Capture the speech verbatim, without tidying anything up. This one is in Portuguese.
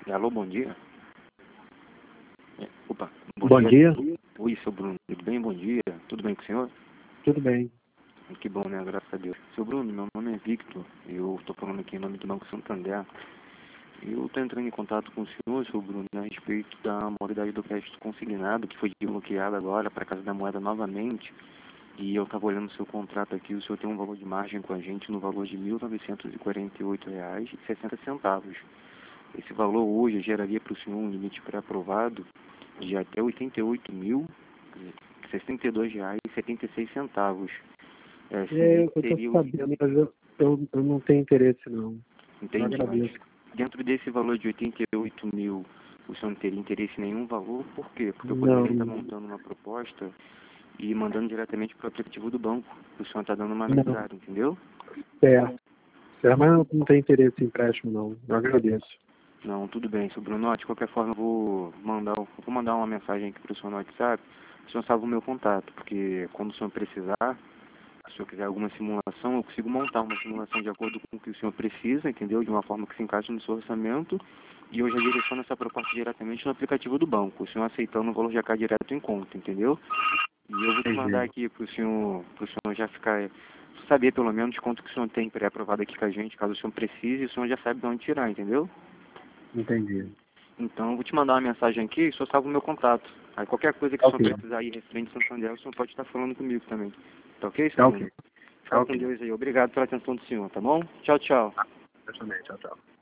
Alô, bom dia. É, Opa, bom, Bom dia. dia, Oi, seu Bruno, tudo bem? Bom dia. Tudo bem com o senhor? tudo bem. Que bom, né? Graças a Deus. Seu Bruno, meu nome é Victor. Eu estou falando aqui em nome do Banco Santander. Eu estou entrando em contato com o senhor, seu Bruno, a respeito da modalidade do crédito consignado, que foi desbloqueada agora para a Casa da Moeda novamente. E eu estava olhando o seu contrato aqui, o senhor tem um valor de margem com a gente no valor de mil novecentos e quarenta e oito reais e sessenta centavos. Esse valor hoje geraria para o senhor um limite pré-aprovado de até oitenta e oito mil, sessenta e dois reais e setenta e seis centavos. É, É, sim, eu estou seria o... sabendo, mas eu, eu, eu não tenho interesse, não. Eu Entendi, mas agradeço. dentro desse valor de oitenta e oito mil, o senhor não teria interesse em nenhum valor? Por quê? Porque eu Não, poderia estar montando uma proposta e mandando diretamente para o aplicativo do banco. O senhor está dando uma não. analisada, entendeu? Certo. Certo, mas eu não tenho interesse em empréstimo, não. Eu agradeço. Não, tudo bem, seu Bruno. De qualquer forma, eu vou mandar, eu vou mandar uma mensagem aqui para o senhor no WhatsApp. O senhor salva o meu contato, porque quando o senhor precisar, se o senhor quiser alguma simulação, eu consigo montar uma simulação de acordo com o que o senhor precisa, entendeu? De uma forma que se encaixe no seu orçamento. E eu já direciono essa proposta diretamente no aplicativo do banco. O senhor aceitando, o valor já cai direto em conta, entendeu? E eu vou te mandar Entendi. aqui para o senhor, pro senhor já ficar, saber pelo menos quanto que o senhor tem pré-aprovado aqui com a gente, caso o senhor precise, o senhor já sabe de onde tirar, entendeu? Entendi. Então, eu vou te mandar uma mensagem aqui, o senhor salva o meu contato. Aí qualquer coisa que o senhor Ok. precisar aí referente ao Santander, o senhor pode estar falando comigo também. Tá ok, seu Tá Bruno? ok. Tá Fica com ok. Deus aí. Obrigado pela atenção do senhor, tá bom? Tchau, tchau. Eu também. Tchau, tchau.